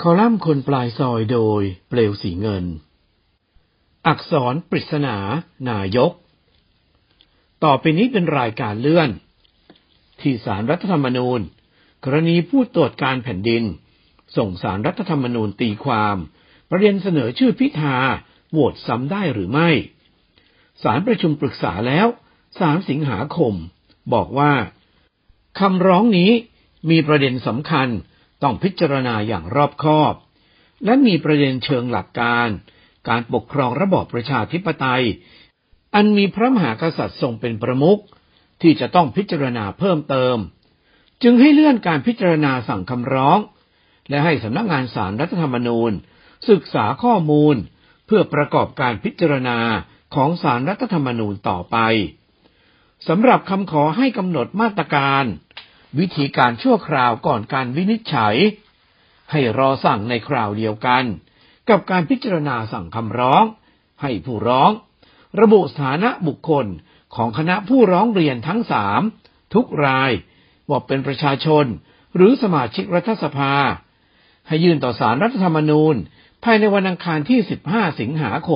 คอลัมน์คนปลายซอยโดยเปลวสีเงินอักษรปริศนานายกต่อไปนี้เป็นรายการเลื่อนที่ศาลรัฐธรรมนูญกรณีผู้ตรวจการแผ่นดินส่งศาลรัฐธรรมนูญตีความประเด็นเสนอชื่อพิธาโหวตซ้ำได้หรือไม่ศาลประชุมปรึกษาแล้ว3 สิงหาคมบอกว่าคำร้องนี้มีประเด็นสำคัญต้องพิจารณาอย่างรอบคอบและมีประเด็นเชิงหลักการการปกครองระบอบประชาธิปไตยอันมีพระมหากษัตริย์ทรงเป็นประมุขที่จะต้องพิจารณาเพิ่มเติมจึงให้เลื่อนการพิจารณาสั่งคำร้องและให้สำนักงานศาลรัฐธรรมนูญศึกษาข้อมูลเพื่อประกอบการพิจารณาของศาลรัฐธรรมนูญต่อไปสำหรับคำขอให้กำหนดมาตรการวิธีการชั่วคราวก่อนการวินิจฉัยให้รอสั่งในคราวเดียวกันกับการพิจารณาสั่งคำร้องให้ผู้ร้องระบุสถานะบุคคลของคณะผู้ร้องเรียนทั้ง3ทุกรายว่าเป็นประชาชนหรือสมาชิกรัฐสภาให้ยื่นต่อศาลรัฐธรรมนูญภายในวันอังคารที่15 สิงหาคม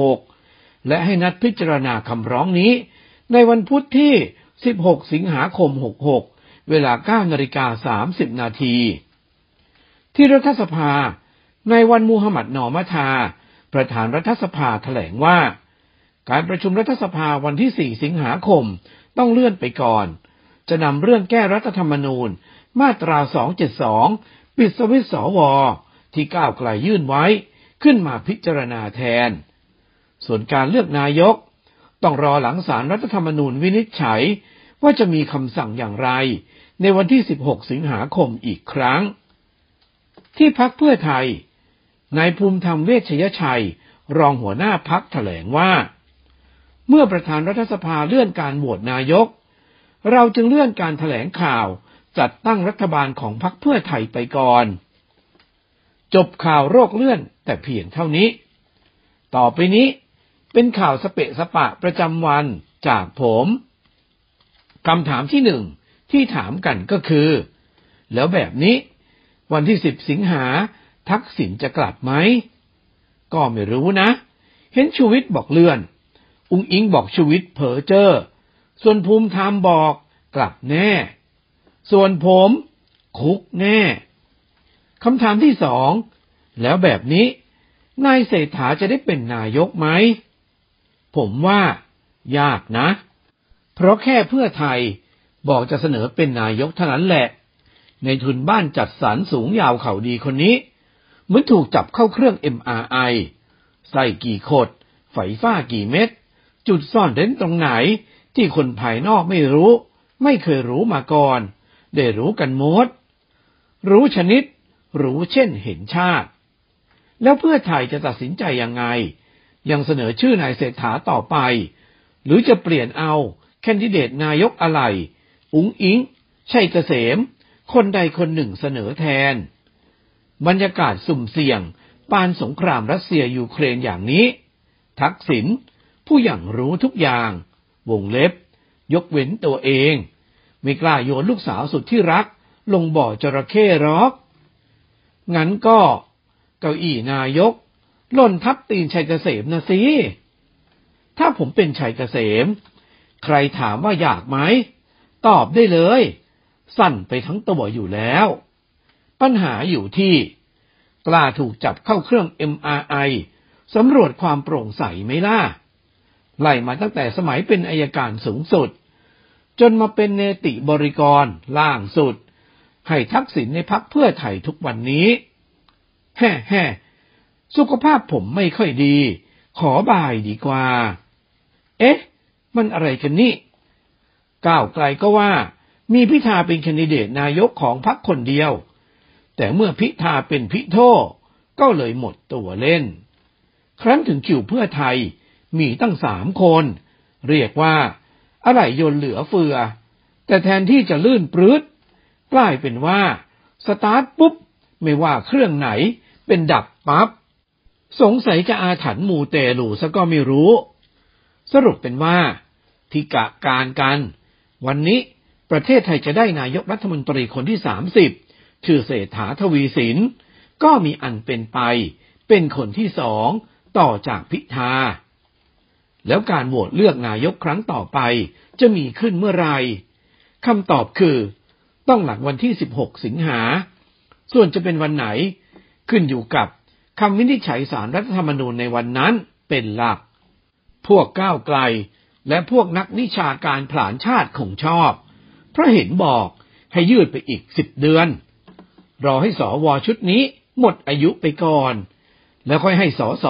66และให้นัดพิจารณาคำร้องนี้ในวันพุธที่16 สิงหาคม 66เวลา 9:30 นาทีที่รัฐสภาในวันมูฮัมหมัด นอมะทาประธานรัฐสภาแถลงว่าการประชุมรัฐสภาวันที่4 สิงหาคมต้องเลื่อนไปก่อนจะนำเรื่องแก้รัฐธรรมนูญมาตรา 272 ปิดสวิตช์สวที่ก้าวไกลยื่นไว้ขึ้นมาพิจารณาแทนส่วนการเลือกนายกต้องรอหลังศาลรัฐธรรมนูญวินิจฉัยว่าจะมีคำสั่งอย่างไรในวันที่16 สิงหาคมอีกครั้งที่พรรคเพื่อไทยนายภูมิธรรมเวชยชัยรองหัวหน้าพรรคแถลงว่าเมื่อประธานรัฐสภาเลื่อนการโหวตนายกเราจึงเลื่อนการแถลงข่าวจัดตั้งรัฐบาลของพรรคเพื่อไทยไปก่อนจบข่าวโรคเลื่อนแต่เพียงเท่านี้ต่อไปนี้เป็นข่าวสเปะสปะประจำวันจากผมคำถามที่1ที่ถามกันก็คือแล้วแบบนี้วันที่10 สิงหาทักษิณจะกลับไหมก็ไม่รู้นะเห็นชูวิทย์บอกเลื่อนอุ๊งอิ๊งบอกชูวิทย์เพ้อเจ้อส่วนภูมิธรรมบอกกลับแน่ส่วนผมคุกแน่คำถามที่2แล้วแบบนี้นายเศรษฐาจะได้เป็นนายกไหมผมว่ายากนะเพราะแค่เพื่อไทยบอกจะเสนอเป็นนายกเท่านั้นแหละในทุนบ้านจัดสรรสูงยาวเข่าดีคนนี้เหมือนถูกจับเข้าเครื่อง MRI ใส่กี่ขดไฝฟ้ากี่เม็ดจุดซ่อนเร้นตรงไหนที่คนภายนอกไม่รู้ไม่เคยรู้มาก่อนได้รู้กันหมดรู้ชนิดรู้เช่นเห็นชาติแล้วเพื่อไทยจะตัดสินใจยังไงยังเสนอชื่อนายเศรษฐาต่อไปหรือจะเปลี่ยนเอาแคนดิเดตนายกอะไรอุ๋งอิ๊งชัยเกษมคนใดคนหนึ่งเสนอแทนบรรยากาศสุ่มเสี่ยงปานสงครามรัสเซียยูเครนอย่างนี้ทักษิณผู้อย่างรู้ทุกอย่างวงเล็บยกเว้นตัวเองไม่กล้าโยนลูกสาวสุดที่รักลงบ่อจระเข้หรอกงั้นก็เก้าอี้นายกหล่นทับตีนชัยเกษมนะสิถ้าผมเป็นชัยเกษมใครถามว่าอยากไหมตอบได้เลยสั่นไปทั้งตัวอยู่แล้วปัญหาอยู่ที่กล้าถูกจับเข้าเครื่อง MRI สำรวจความโปร่งใสไหมล่ะไล่มาตั้งแต่สมัยเป็นอัยการสูงสุดจนมาเป็นเนติบริกรล่างสุดให้ทักษิณในพรรคเพื่อไทยทุกวันนี้แฮ่สุขภาพผมไม่ค่อยดีขอบายดีกว่าเอ๊ะมันอะไรกันนี่ก้าวไกลก็ว่ามีพิธาเป็นแคนดิเดตนายกของพรรคคนเดียวแต่เมื่อพิธาเป็นพิโธก็เลยหมดตัวเล่นครั้นถึงคิวเพื่อไทยมีตั้ง3 คนเรียกว่าอะไรยนต์เหลือเฟือแต่แทนที่จะลื่นปรื๊ดกลายเป็นว่าสตาร์ทปุ๊บไม่ว่าเครื่องไหนเป็นดับปั๊บสงสัยจะอาถรรพ์มูเตลูซะก็ไม่รู้สรุปเป็นว่าที่กะการกันวันนี้ประเทศไทยจะได้นายกรัฐมนตรีคนที่30ชื่อเศรษฐาทวีสินก็มีอันเป็นไปเป็นคนที่สองต่อจากพิธาแล้วการโหวตเลือกนายกครั้งต่อไปจะมีขึ้นเมื่อไรคำตอบคือต้องหลังวันที่16 สิงหาส่วนจะเป็นวันไหนขึ้นอยู่กับคำวินิจฉัยศาลรัฐธรรมนูญในวันนั้นเป็นหลักพวกก้าวไกลและพวกนักวิชาการผลาญชาติคงชอบเพราะเห็นบอกให้ยืดไปอีก10 เดือนรอให้สวชุดนี้หมดอายุไปก่อนแล้วค่อยให้สส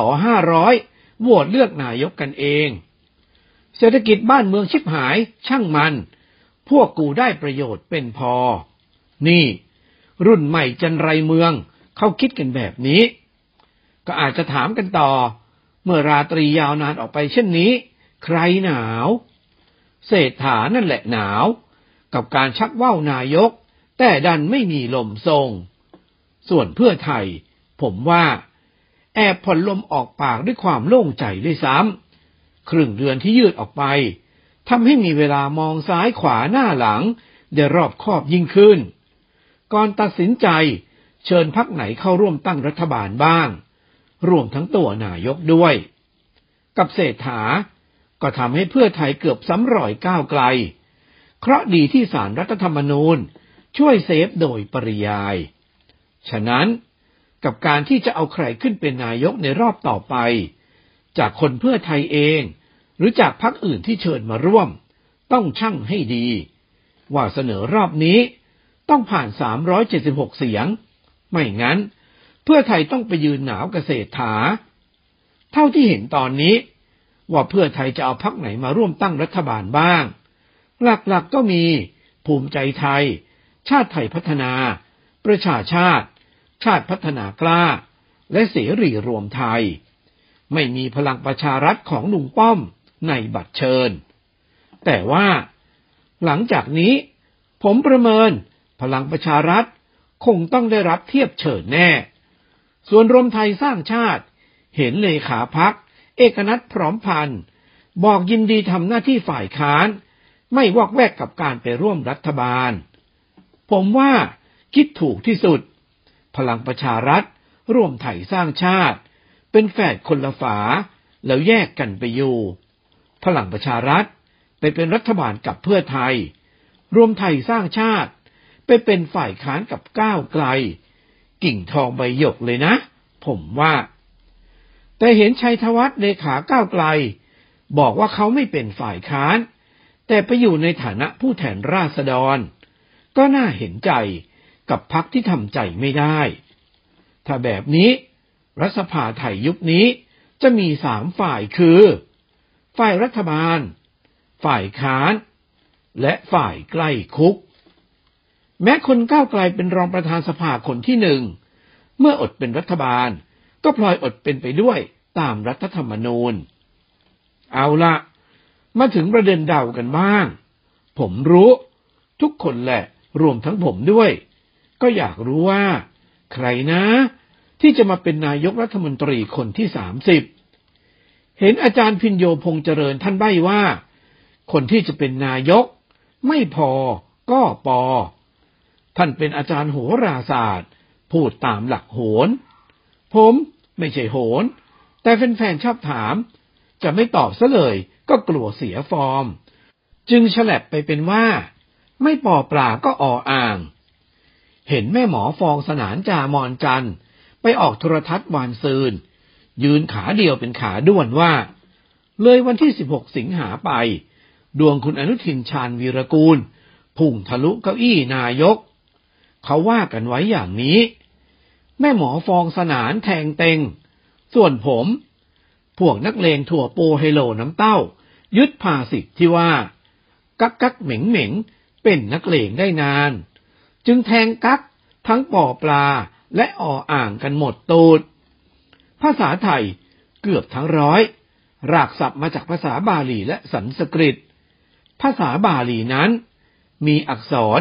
500โหวตเลือกนายกกันเองเศรษฐกิจบ้านเมืองชิบหายช่างมันพวกกูได้ประโยชน์เป็นพอนี่รุ่นใหม่จันไรเมืองเขาคิดกันแบบนี้ก็อาจจะถามกันต่อเมื่อราตรียาวนานออกไปเช่นนี้ใครหนาวเศรษฐานั่นแหละหนาวกับการชักว่าวนายกแต่ดันไม่มีลมทรงส่วนเพื่อไทยผมว่าแอบผ่อนลมออกปากด้วยความโล่งใจด้วยซ้ำครึ่งเดือนที่ยืดออกไปทำให้มีเวลามองซ้ายขวาหน้าหลังได้รอบคอบยิ่งขึ้นก่อนตัดสินใจเชิญพรรคไหนเข้าร่วมตั้งรัฐบาลบ้างรวมทั้งตัวนายกด้วยกับเศรษฐาก็ทำให้เพื่อไทยเกือบซ้ำรอยก้าวไกลเคราะห์ดีที่ศาลรัฐธรรมนูญช่วยเซฟโดยปริยายฉะนั้นกับการที่จะเอาใครขึ้นเป็นนายกในรอบต่อไปจากคนเพื่อไทยเองหรือจากพรรคอื่นที่เชิญมาร่วมต้องชั่งให้ดีว่าเสนอรอบนี้ต้องผ่าน376 เสียงไม่งั้นเพื่อไทยต้องไปยืนหนาวกับเศรษฐาเท่าที่เห็นตอนนี้ว่าเพื่อไทยจะเอาพรรคไหนมาร่วมตั้งรัฐบาลบ้างหลักๆก็มีภูมิใจไทยชาติไทยพัฒนาประชาชาติชาติพัฒนากล้าและเสรีรวมไทยไม่มีพลังประชารัฐของลุงป้อมในบัตรเชิญแต่ว่าหลังจากนี้ผมประเมินพลังประชารัฐคงต้องได้รับเทียบเชิญแน่ส่วนรวมไทยสร้างชาติเห็นเลขาพรรคเอกนัทพร้อมพันธ์บอกยินดีทำหน้าที่ฝ่ายค้านไม่วอกแวกกับการไปร่วมรัฐบาลผมว่าคิดถูกที่สุดพลังประชารัฐรวมไทยสร้างชาติเป็นแฝดคนละฝาแล้วแยกกันไปอยู่พลังประชารัฐไปเป็นรัฐบาลกับเพื่อไทยรวมไทยสร้างชาติไปเป็นฝ่ายค้านกับก้าวไกลกิ่งทองใบหยกเลยนะผมว่าแต่เห็นชัยธวัฒน์เลขาก้าวไกลบอกว่าเขาไม่เป็นฝ่ายค้านแต่ไปอยู่ในฐานะผู้แทนราษฎรก็น่าเห็นใจกับพรรคที่ทำใจไม่ได้ถ้าแบบนี้รัฐสภาไทยยุคนี้จะมี3 ฝ่ายคือฝ่ายรัฐบาลฝ่ายค้านและฝ่ายใกล้คุกแม้คนก้าวไกลเป็นรองประธานสภาคนที่1เมื่ออดเป็นรัฐบาลก็พลอยอดเป็นไปด้วยตามรัฐธรรมนูญเอาละมาถึงประเด็นเดากันบ้างผมรู้ทุกคนแหละรวมทั้งผมด้วยก็อยากรู้ว่าใครนะที่จะมาเป็นนายกรัฐมนตรีคนที่30เห็นอาจารย์พินโยพงษ์เจริญท่านใบ้ว่าคนที่จะเป็นนายกไม่พอก็ปอท่านเป็นอาจารย์โหราศาสตร์พูดตามหลักโหรผมไม่ใช่โหรแต่แฟนๆชอบถามจะไม่ตอบซะเลยก็กลัวเสียฟอร์มจึงฉลับไปเป็นว่าไม่ปอปลาก็ออ่างเห็นแม่หมอฟองสนานจามอนจันทร์ไปออกโทรทัศน์วานซืนยืนขาเดียวเป็นขาด้วนว่าเลยวันที่16 สิงหาไปดวงคุณอนุทินชาญวีรกูลพุ่งทะลุเก้าอี้นายกเขาว่ากันไว้อย่างนี้แม่หมอฟองสนานแทงเต็งส่วนผมพวกนักเลงถั่วโปไฮโลน้ำเต้ายึดภาษิตที่ว่ากักกักเหม็งเหม็งเป็นนักเลงได้นานจึงแทงกักทั้งปอปลาและออ่างกันหมดตูดภาษาไทยเกือบทั้งร้อยรากศัพท์มาจากภาษาบาลีและสันสกฤตภาษาบาลีนั้นมีอักษร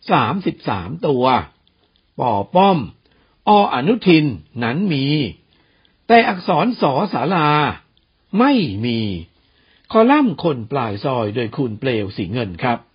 33 ตัวปอป้อมออนุทินนั้นมีแต่อักษรสอศาลาไม่มีคอลัมน์คนปลายซอยโดยคุณเปลวสีเงินครับ